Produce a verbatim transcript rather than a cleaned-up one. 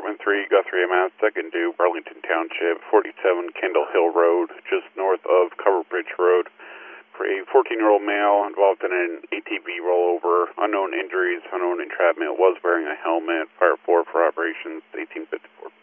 Department three, Guthrie, Mass, second due, Burlington Township, forty-seven Kendall Hill Road, just north of Cover Bridge Road, for a fourteen-year-old male involved in an A T V rollover, unknown injuries, unknown entrapment, was wearing a helmet, fire four for operations eighteen fifty-four.